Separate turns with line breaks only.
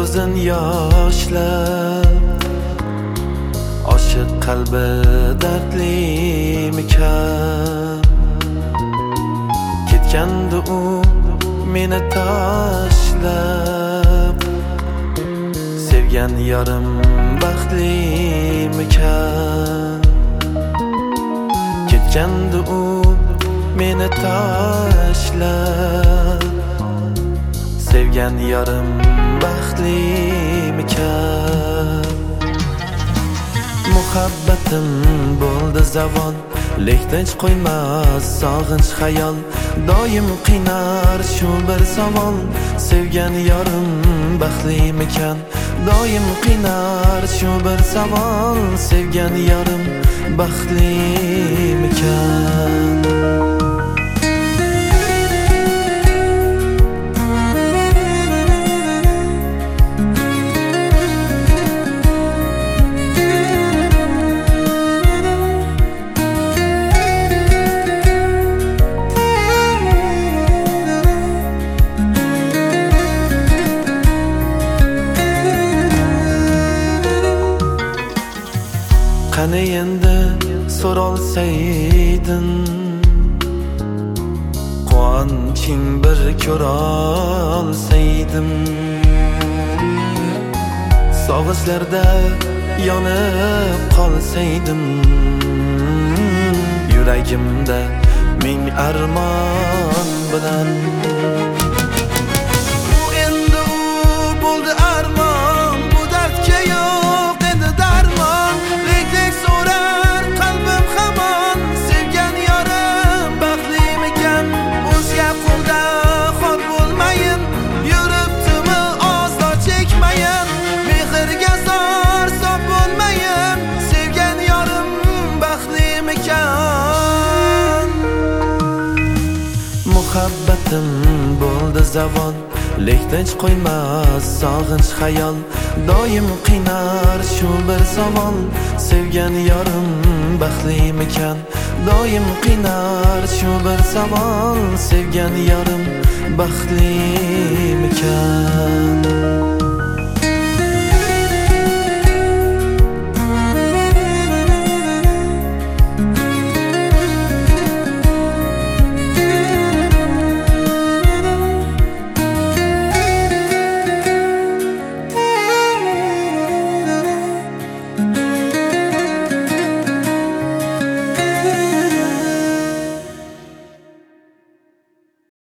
ko'zin yoshlab, oshiq qalbi dardlimikan? Ketgandi u meni tashlab, sevgan yarim baxtlimikan? Ketgandi u meni tashlab, sevgan yarim baxtlimikan? Muhabbatim bo'ldi zavol, lek tinch qo'ymas sog'inch xayol. Doim qiynar shu bir savol, sevgan yarim baxtlimikan? Doim qiynar shu bir savol, sevgan yarim baxtlimikan? Qani endi so'rolsaydin, quvonching bir ko'rolsaydim. Sog'inchlarda yonib qolsaydim, yuragimda ming armon bilan. Muhabbatim bo'ldi zavol, lek tinch qo'ymas sog'inch xayol. Doim qiynar shu bir savol, sevgan yarim baxtlimikan? Doim qiynar shu bir savol, sevgan yarim baxtlimikan?